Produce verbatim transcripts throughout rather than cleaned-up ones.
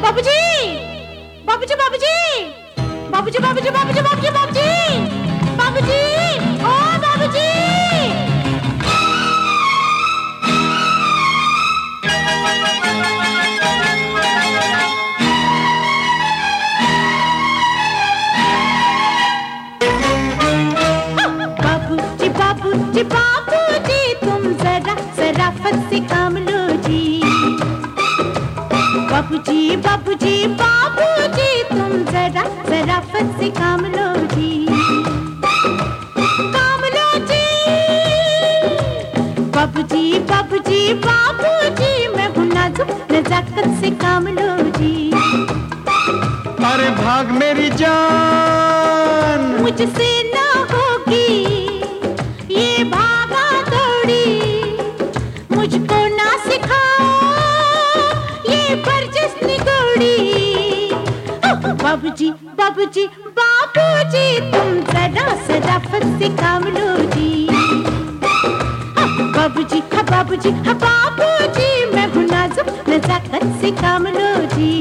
बाबूजी, बाबूजी, बाबूजी, बाबूजी, बाबूजी, बाबूजी, बाबूजी, बाबूजी, बाबूजी, ओ बाबूजी। बाबूजी, बाबूजी, बाबूजी, तुम जरा शराफत से काम लो जी। बाबूजी, बाबूजी, बाबूजी, तुम जरा शराफत से काम लो जी। काम लो जी। बाबूजी, बाबूजी, बाबूजी, मैं हूँ नाजुक, नजाकत से काम लो जी। अरे भाग मेरी जान, मुझसे ना होगी ये भागा दौड़ी, मुझको ना सिखाओ ये बरजस निगोड़ी। बाबूजी, बाबूजी, बाबूजी, तुम जरा शराफत से काम लो जी। बाबूजी, हाँ बाबूजी, हाँ बाबूजी, मैं हूँ नाजुक, नजाकत से काम लो जी।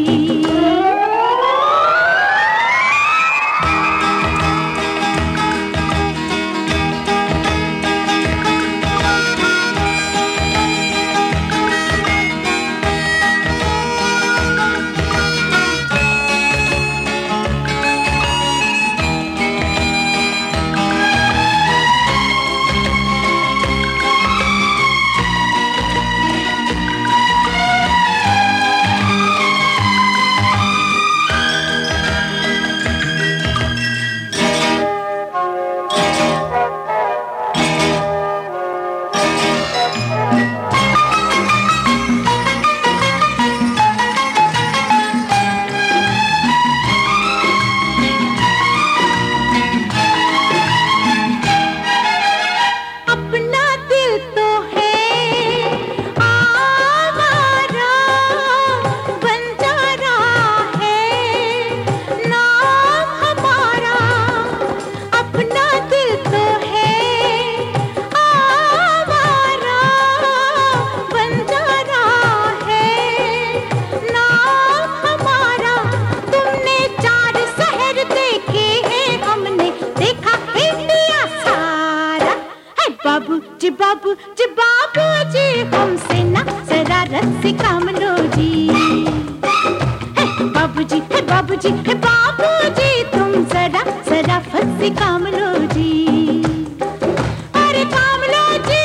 बाबूजी, बाबूजी, बाबूजी, हमसे ना शरारत से काम लो जी। बाबूजी, हे बाबूजी, हे बाबूजी, तुम जरा शराफत से काम लो जी। अरे काम लो जी।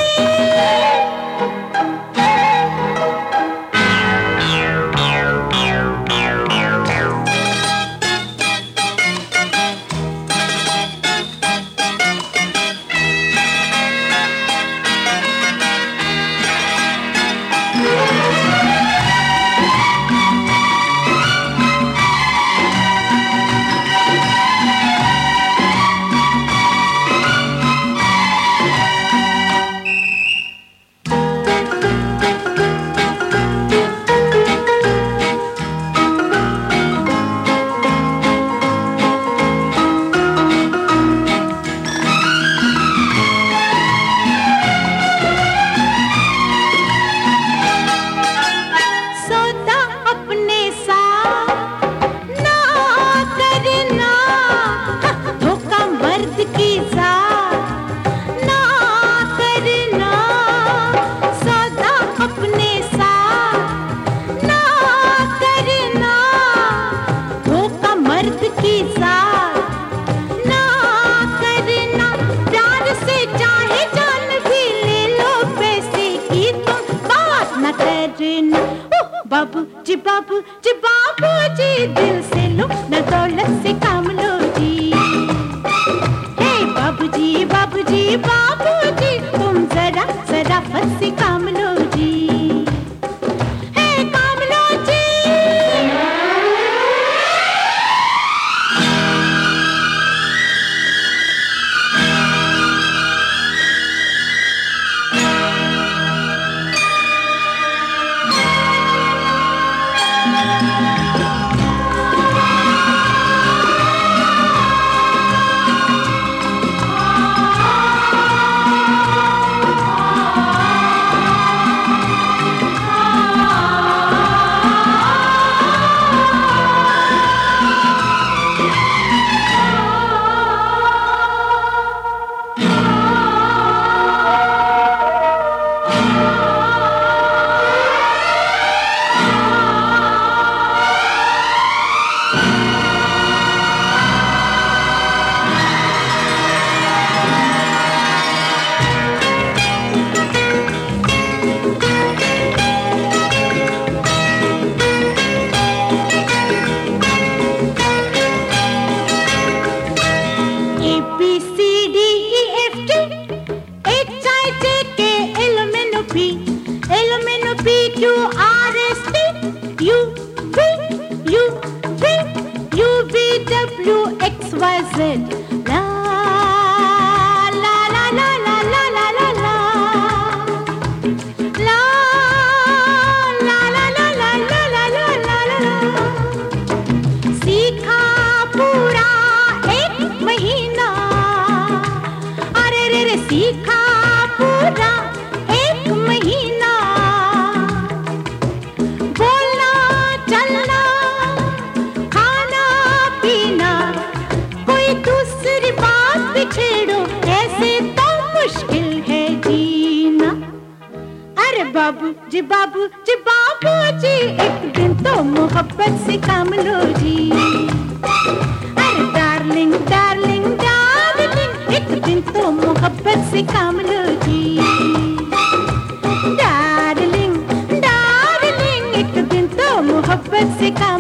बाबूजी, बाबूजी, बाबूजी, दिल से लो न दौलत से काम लो जी। हे बाबूजी, बाबूजी, बाबूजी, तुम जरा शराफत से काम लो जी। हे काम लो जी। U V U V U V W X Y Z. La la la la la la la la la la la la la la la la la la. सीखा पूरा एक महीना, अरे रे रे सीखा पूरा एक महीना, बोलना चलना खाना पीना, कोई दूसरी बात भी छेड़ो ऐसे तो मुश्किल है जीना। अरे बाबू जी बाबू जी बाबू जी एक दिन तो मोहब्बत से काम लो जी। अरे डार्लिंग डार्लिंग डार्लिंग एक दिन तो मोहब्बत से काम लो जी। डार्लिंग डार्लिंग एक दिन तो मोहब्बत से काम